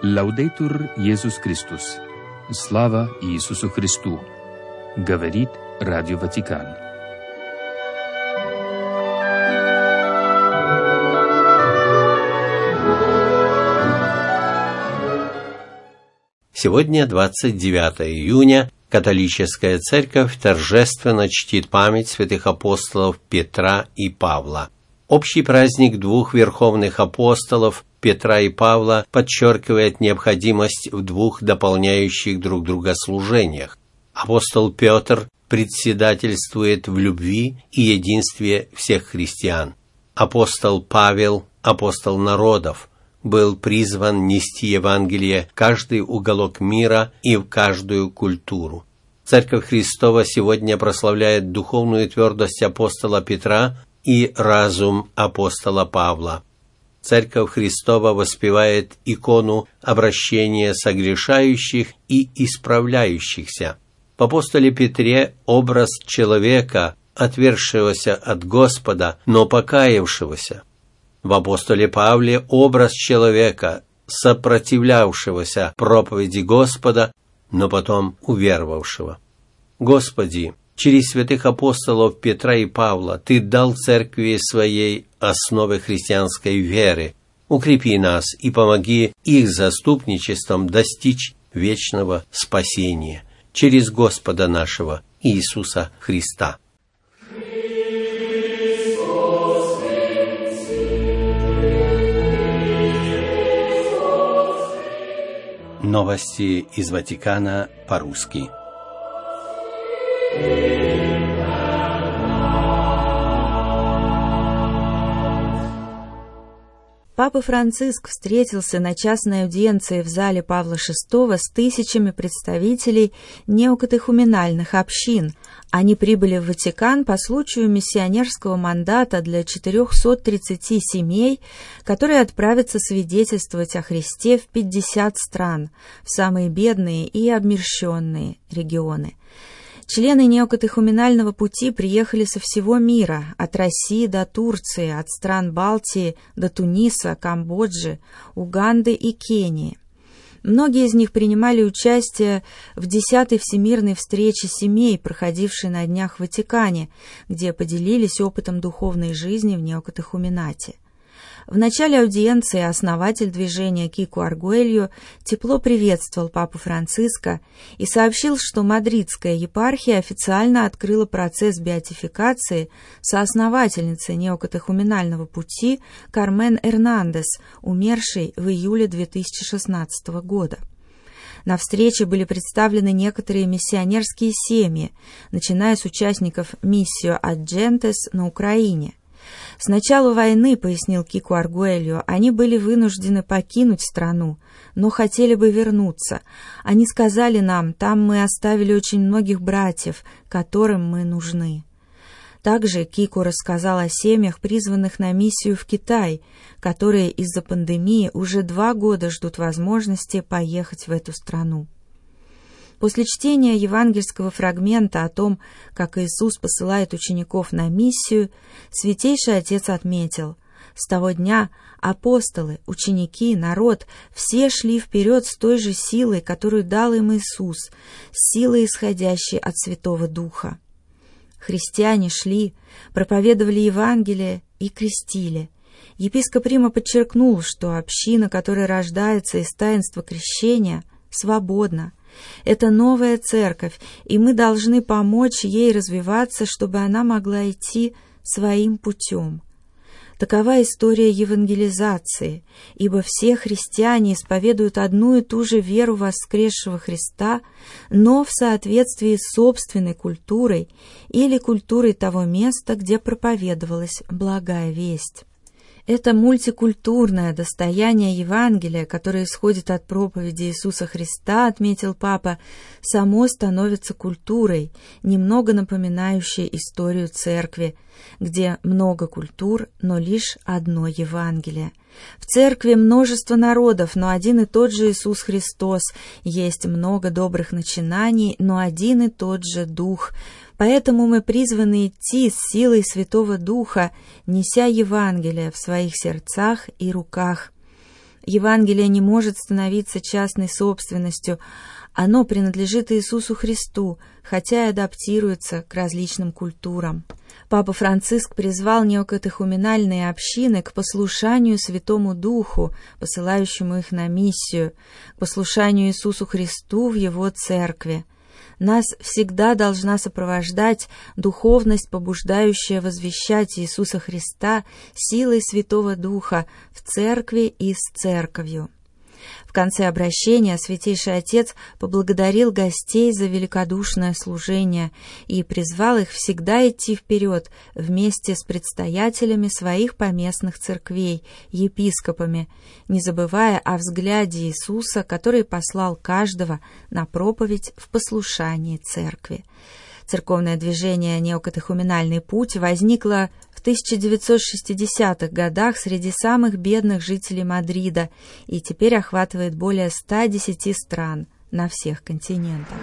Лаудейтур Иисус Христос. Слава Иисусу Христу. Говорит Радио Ватикан. Сегодня, 29 июня, католическая церковь торжественно чтит память святых апостолов Петра и Павла. Общий праздник двух верховных апостолов Петра и Павла подчеркивает необходимость в двух дополняющих друг друга служениях. Апостол Петр председательствует в любви и единстве всех христиан. Апостол Павел, апостол народов, был призван нести Евангелие в каждый уголок мира и в каждую культуру. Церковь Христова сегодня прославляет духовную твердость апостола Петра и разум апостола Павла. Церковь Христова воспевает икону обращения согрешающих и исправляющихся. В апостоле Петре образ человека, отвергшегося от Господа, но покаявшегося. В апостоле Павле образ человека, сопротивлявшегося проповеди Господа, но потом уверовавшего. Господи, через святых апостолов Петра и Павла Ты дал церкви своей основы христианской веры. Укрепи нас и помоги их заступничеством достичь вечного спасения через Господа нашего Иисуса Христа. Новости из Ватикана по-русски. Папа Франциск встретился на частной аудиенции в зале Павла VI с тысячами представителей неокатехуменальных общин. Они прибыли в Ватикан по случаю миссионерского мандата для 430 семей, которые отправятся свидетельствовать о Христе в 50 стран, в самые бедные и обмерщенные регионы. Члены неокатехуменального пути приехали со всего мира, от России до Турции, от стран Балтии до Туниса, Камбоджи, Уганды и Кении. Многие из них принимали участие в 10-й Всемирной встрече семей, проходившей на днях в Ватикане, где поделились опытом духовной жизни в неокатехуменате. В начале аудиенции основатель движения Кико Аргуэльо тепло приветствовал папу Франциска и сообщил, что Мадридская епархия официально открыла процесс беатификации соосновательницы неокатехуменального пути Кармен Эрнандес, умершей в июле 2016 года. На встрече были представлены некоторые миссионерские семьи, начиная с участников «Миссио Аджентес» на Украине. С начала войны, пояснил Кико Аргуэльо, они были вынуждены покинуть страну, но хотели бы вернуться. Они сказали нам, там мы оставили очень многих братьев, которым мы нужны. Также Кико рассказал о семьях, призванных на миссию в Китай, которые из-за пандемии уже 2 года ждут возможности поехать в эту страну. После чтения евангельского фрагмента о том, как Иисус посылает учеников на миссию, Святейший Отец отметил: с того дня апостолы, ученики, народ все шли вперед с той же силой, которую дал им Иисус, силой, исходящей от Святого Духа. Христиане шли, проповедовали Евангелие и крестили. Епископ Рима подчеркнул, что община, которая рождается из таинства крещения, свободна. Это новая церковь, и мы должны помочь ей развиваться, чтобы она могла идти своим путем. Такова история евангелизации, ибо все христиане исповедуют одну и ту же веру воскресшего Христа, но в соответствии с собственной культурой или культурой того места, где проповедовалась благая весть. Это мультикультурное достояние Евангелия, которое исходит от проповеди Иисуса Христа, отметил Папа, само становится культурой, немного напоминающей историю Церкви, где много культур, но лишь одно Евангелие. В Церкви множество народов, но один и тот же Иисус Христос, есть много добрых начинаний, но один и тот же Дух. Поэтому мы призваны идти с силой Святого Духа, неся Евангелие в своих сердцах и руках. Евангелие не может становиться частной собственностью, оно принадлежит Иисусу Христу, хотя и адаптируется к различным культурам. Папа Франциск призвал неокатехуменальные общины к послушанию Святому Духу, посылающему их на миссию, к послушанию Иисусу Христу в Его Церкви. Нас всегда должна сопровождать духовность, побуждающая возвещать Иисуса Христа силой Святого Духа в Церкви и с Церковью. В конце обращения Святейший Отец поблагодарил гостей за великодушное служение и призвал их всегда идти вперед вместе с предстоятелями своих поместных церквей, епископами, не забывая о взгляде Иисуса, который послал каждого на проповедь в послушании Церкви. Церковное движение «Неокатехуменальный путь» возникло в 1960-х годах среди самых бедных жителей Мадрида и теперь охватывает более 110 стран на всех континентах.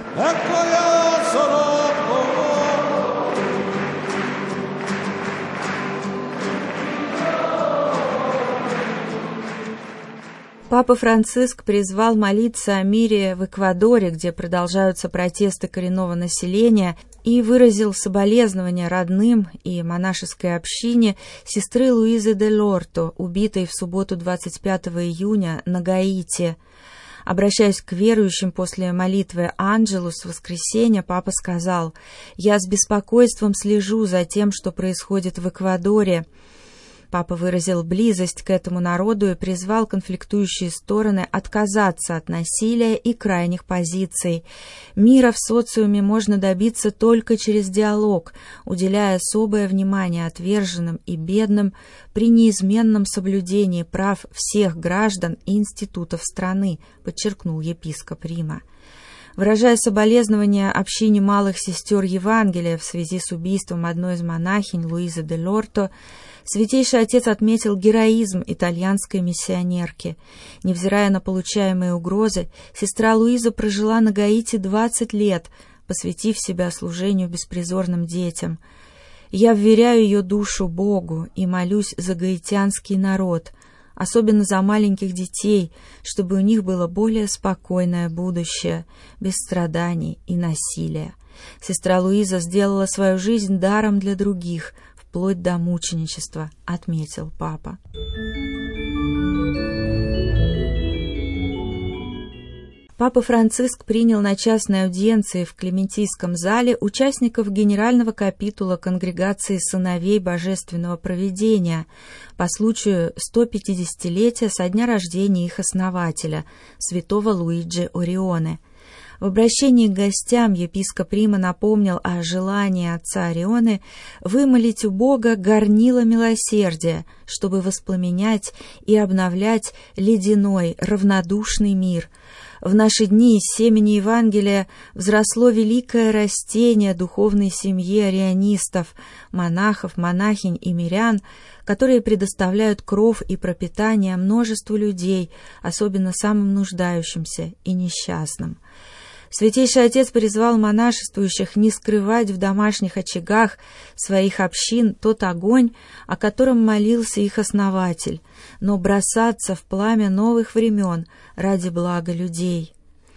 Папа Франциск призвал молиться о мире в Эквадоре, где продолжаются протесты коренного населения, и выразил соболезнования родным и монашеской общине сестры Луизы де Лорто, убитой в субботу 25 июня на Гаити. Обращаясь к верующим после молитвы Анджелус в воскресенье, папа сказал: «Я с беспокойством слежу за тем, что происходит в Эквадоре». Папа выразил близость к этому народу и призвал конфликтующие стороны отказаться от насилия и крайних позиций. Мира в социуме можно добиться только через диалог, уделяя особое внимание отверженным и бедным при неизменном соблюдении прав всех граждан и институтов страны, подчеркнул епископ Рима. Выражая соболезнования общине малых сестер Евангелия в связи с убийством одной из монахинь, Луизы де Лорто, Святейший Отец отметил героизм итальянской миссионерки. Невзирая на получаемые угрозы, сестра Луиза прожила на Гаити 20 лет, посвятив себя служению беспризорным детям. «Я вверяю ее душу Богу и молюсь за гаитянский народ, особенно за маленьких детей, чтобы у них было более спокойное будущее, без страданий и насилия. Сестра Луиза сделала свою жизнь даром для других, вплоть до мученичества», — отметил папа. Папа Франциск принял на частной аудиенции в Клементийском зале участников генерального капитула Конгрегации сыновей Божественного Провидения по случаю 150-летия со дня рождения их основателя, святого Луиджи Орионе. В обращении к гостям епископ Рима напомнил о желании отца Орионе вымолить у Бога горнило милосердия, чтобы воспламенять и обновлять ледяной, равнодушный мир. В наши дни из семени Евангелия взросло великое растение духовной семьи орионистов, монахов, монахинь и мирян, которые предоставляют кров и пропитание множеству людей, особенно самым нуждающимся и несчастным. Святейший Отец призвал монашествующих не скрывать в домашних очагах своих общин тот огонь, о котором молился их основатель, но бросаться в пламя новых времен ради блага людей.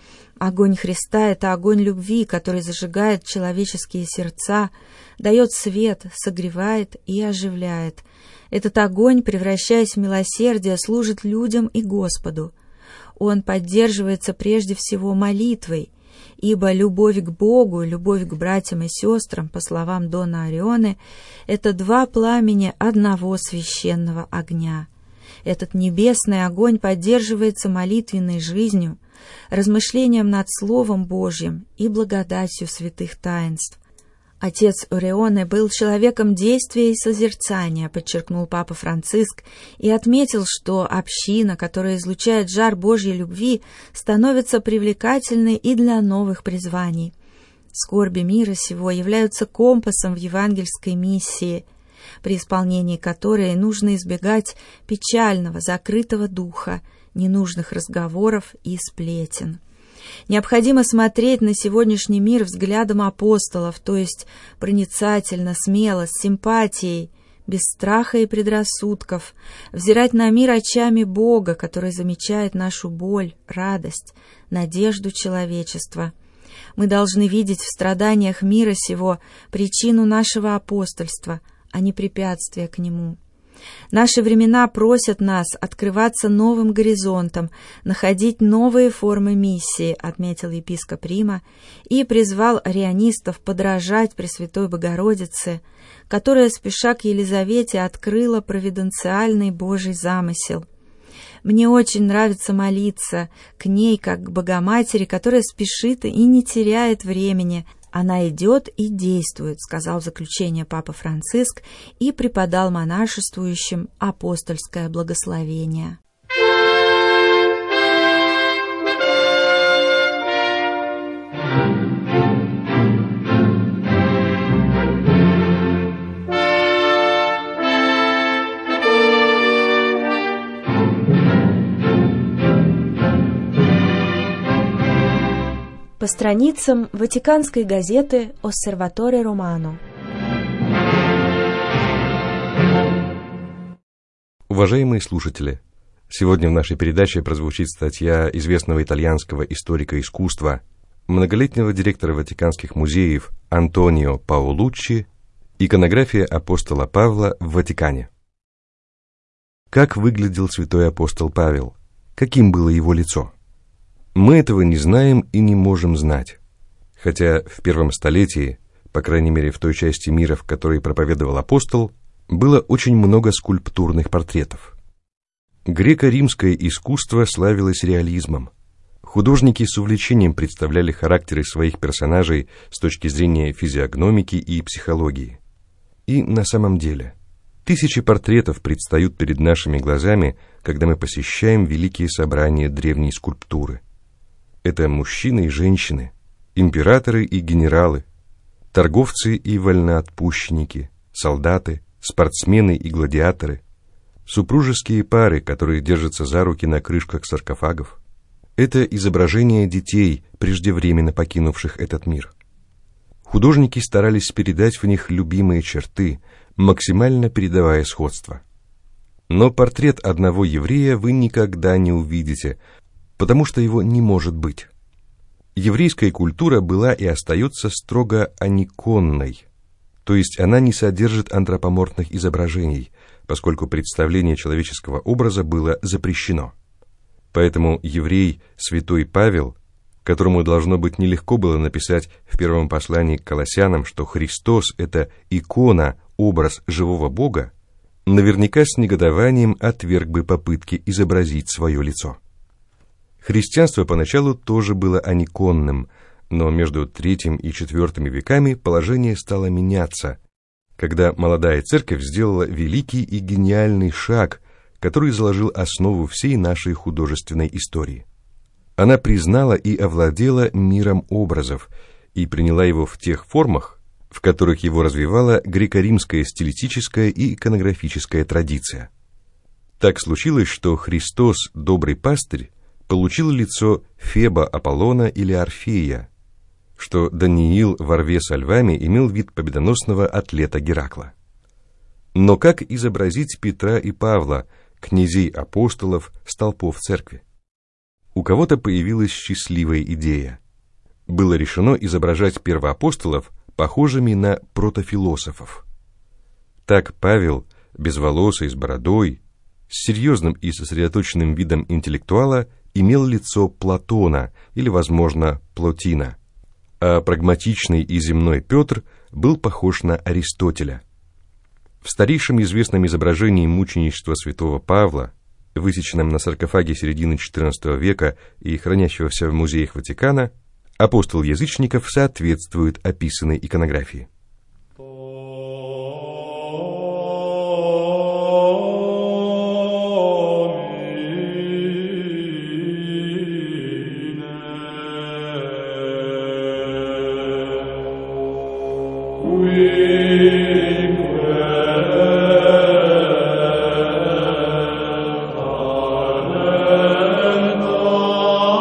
Огонь Христа — это огонь любви, который зажигает человеческие сердца, дает свет, согревает и оживляет. Этот огонь, превращаясь в милосердие, служит людям и Господу. Он поддерживается прежде всего молитвой, ибо любовь к Богу и любовь к братьям и сестрам, по словам Дона Орионе, это два пламени одного священного огня. Этот небесный огонь поддерживается молитвенной жизнью, размышлением над Словом Божьим и благодатью святых таинств. Отец Орионе был человеком действия и созерцания, подчеркнул папа Франциск, и отметил, что община, которая излучает жар Божьей любви, становится привлекательной и для новых призваний. Скорби мира сего являются компасом в евангельской миссии, при исполнении которой нужно избегать печального, закрытого духа, ненужных разговоров и сплетен. Необходимо смотреть на сегодняшний мир взглядом апостолов, то есть проницательно, смело, с симпатией, без страха и предрассудков, взирать на мир очами Бога, который замечает нашу боль, радость, надежду человечества. Мы должны видеть в страданиях мира сего причину нашего апостольства, а не препятствие к нему. Наши времена просят нас открываться новым горизонтам, находить новые формы миссии, отметил епископ Рима, и призвал арианистов подражать Пресвятой Богородице, которая, спеша к Елизавете, открыла провиденциальный Божий замысел. Мне очень нравится молиться к ней, как к Богоматери, которая спешит и не теряет времени. Она идет и действует, сказал в заключение Папа Франциск и преподал монашествующим апостольское благословение. По страницам ватиканской газеты «Осерваторе Романо». Уважаемые слушатели, сегодня в нашей передаче прозвучит статья известного итальянского историка искусства, многолетнего директора Ватиканских музеев Антонио Паолуччи «Иконография апостола Павла в Ватикане». Как выглядел святой апостол Павел? Каким было его лицо? Мы этого не знаем и не можем знать. Хотя в первом столетии, по крайней мере в той части мира, в которой проповедовал апостол, было очень много скульптурных портретов. Греко-римское искусство славилось реализмом. Художники с увлечением представляли характеры своих персонажей с точки зрения физиогномики и психологии. И на самом деле, тысячи портретов предстают перед нашими глазами, когда мы посещаем великие собрания древней скульптуры. Это мужчины и женщины, императоры и генералы, торговцы и вольноотпущенники, солдаты, спортсмены и гладиаторы, супружеские пары, которые держатся за руки на крышках саркофагов. Это изображения детей, преждевременно покинувших этот мир. Художники старались передать в них любимые черты, максимально передавая сходство. Но портрет одного еврея вы никогда не увидите, потому что его не может быть. Еврейская культура была и остается строго аниконной, то есть она не содержит антропоморфных изображений, поскольку представление человеческого образа было запрещено. Поэтому еврей святой Павел, которому должно быть нелегко было написать в первом послании к Колоссянам, что Христос — это икона, образ живого Бога, наверняка с негодованием отверг бы попытки изобразить свое лицо. Христианство поначалу тоже было аниконным, но между III и IV веками положение стало меняться, когда молодая церковь сделала великий и гениальный шаг, который заложил основу всей нашей художественной истории. Она признала и овладела миром образов и приняла его в тех формах, в которых его развивала греко-римская стилистическая и иконографическая традиция. Так случилось, что Христос, добрый пастырь, получил лицо Феба Аполлона или Орфея, что Даниил во рве со львами имел вид победоносного атлета Геракла. Но как изобразить Петра и Павла, князей-апостолов, столпов церкви? У кого-то появилась счастливая идея. Было решено изображать первоапостолов похожими на протофилософов. Так Павел, безволосый, с бородой, с серьезным и сосредоточенным видом интеллектуала, имел лицо Платона или, возможно, Плотина, а прагматичный и земной Петр был похож на Аристотеля. В старейшем известном изображении мученичества святого Павла, высеченном на саркофаге середины XIV века и хранящегося в музеях Ватикана, апостол язычников соответствует описанной иконографии.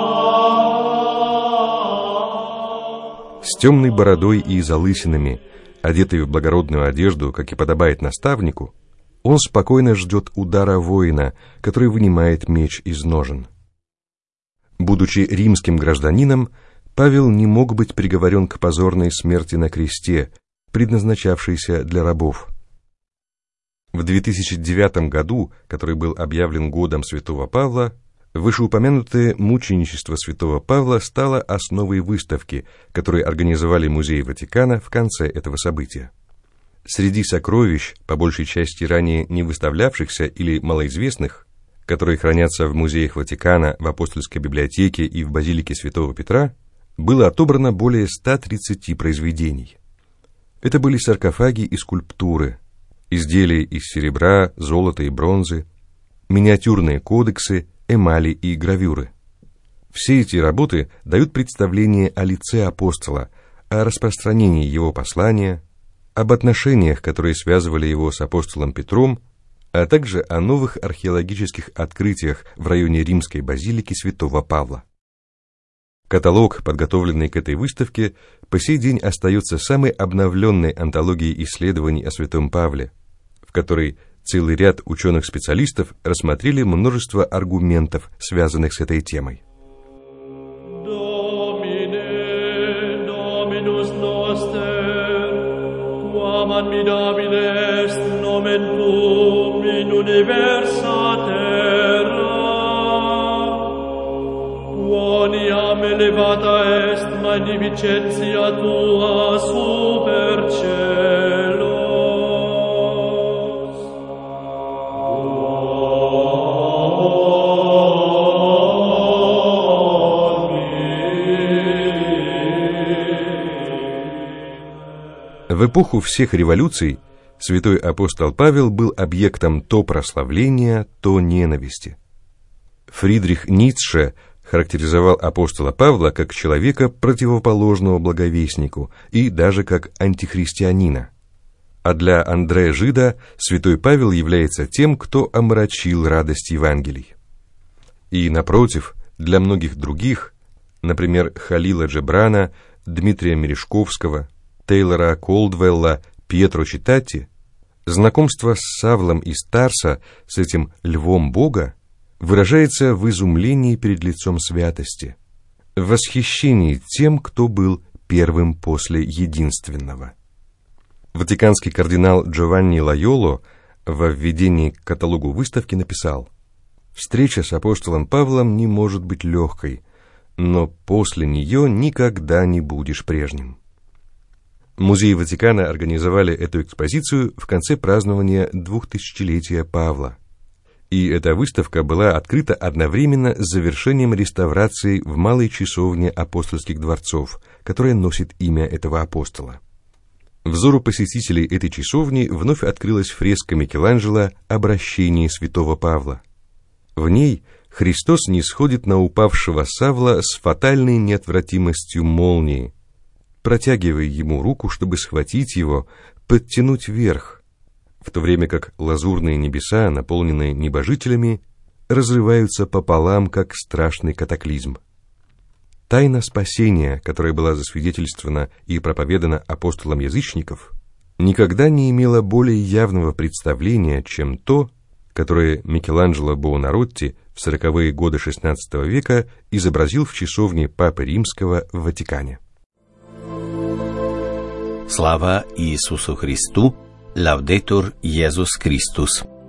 С темной бородой и залысинами, Одетый в благородную одежду, как и подобает наставнику, он спокойно ждет удара воина, который вынимает меч из ножен. Будучи римским гражданином, Павел не мог быть приговорен к позорной смерти на кресте, предназначавшейся для рабов. В 2009 году, который был объявлен годом святого Павла, вышеупомянутое мученичество святого Павла стало основой выставки, которую организовали музеи Ватикана в конце этого события. Среди сокровищ, по большей части ранее не выставлявшихся или малоизвестных, которые хранятся в музеях Ватикана, в Апостольской библиотеке и в базилике Святого Петра, было отобрано более 130 произведений. Это были саркофаги и скульптуры, изделия из серебра, золота и бронзы, миниатюрные кодексы, эмали и гравюры. Все эти работы дают представление о лице апостола, о распространении его послания, об отношениях, которые связывали его с апостолом Петром, а также о новых археологических открытиях в районе римской базилики святого Павла. Каталог, подготовленный к этой выставке, по сей день остается самой обновленной антологией исследований о святом Павле, в которой целый ряд ученых-специалистов рассмотрели множество аргументов, связанных с этой темой. В эпоху всех революций святой апостол Павел был объектом то прославления, то ненависти. Фридрих Ницше характеризовал апостола Павла как человека, противоположного благовестнику, и даже как антихристианина. А для Андре Жида святой Павел является тем, кто омрачил радость Евангелий. И, напротив, для многих других, например, Халила Джебрана, Дмитрия Мережковского, Тейлора Колдвелла, Пьетро Читати, знакомство с Савлом из Тарса, с этим львом Бога, выражается в изумлении перед лицом святости, в восхищении тем, кто был первым после единственного. Ватиканский кардинал Джованни Лайоло во введении к каталогу выставки написал: «Встреча с апостолом Павлом не может быть легкой, но после нее никогда не будешь прежним». Музеи Ватикана организовали эту экспозицию в конце празднования 2000-летия Павла. И эта выставка была открыта одновременно с завершением реставрации в малой часовне апостольских дворцов, которая носит имя этого апостола. Взору посетителей этой часовни вновь открылась фреска Микеланджело «Обращение святого Павла». В ней Христос нисходит на упавшего Савла с фатальной неотвратимостью молнии, протягивая ему руку, чтобы схватить его, подтянуть вверх, в то время как лазурные небеса, наполненные небожителями, разрываются пополам, как страшный катаклизм. Тайна спасения, которая была засвидетельствована и проповедана апостолом язычников, никогда не имела более явного представления, чем то, которое Микеланджело Буонаротти в 40-е годы XVI века изобразил в часовне Папы Римского в Ватикане. Слава Иисусу Христу! Лаудетур Иисус Христос!